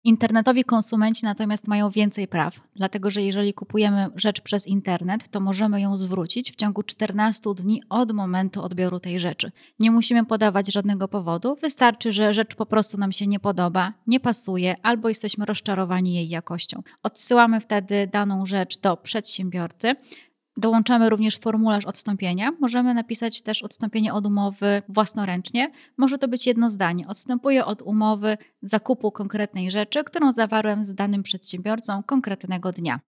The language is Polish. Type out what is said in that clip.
Internetowi konsumenci natomiast mają więcej praw, dlatego że jeżeli kupujemy rzecz przez internet, to możemy ją zwrócić w ciągu 14 dni od momentu odbioru tej rzeczy. Nie musimy podawać żadnego powodu, wystarczy, że rzecz po prostu nam się nie podoba, nie pasuje albo jesteśmy rozczarowani jej jakością. Odsyłamy wtedy daną rzecz do przedsiębiorcy. Dołączamy również formularz odstąpienia. Możemy napisać też odstąpienie od umowy własnoręcznie. Może to być jedno zdanie. Odstępuję od umowy zakupu konkretnej rzeczy, którą zawarłem z danym przedsiębiorcą konkretnego dnia.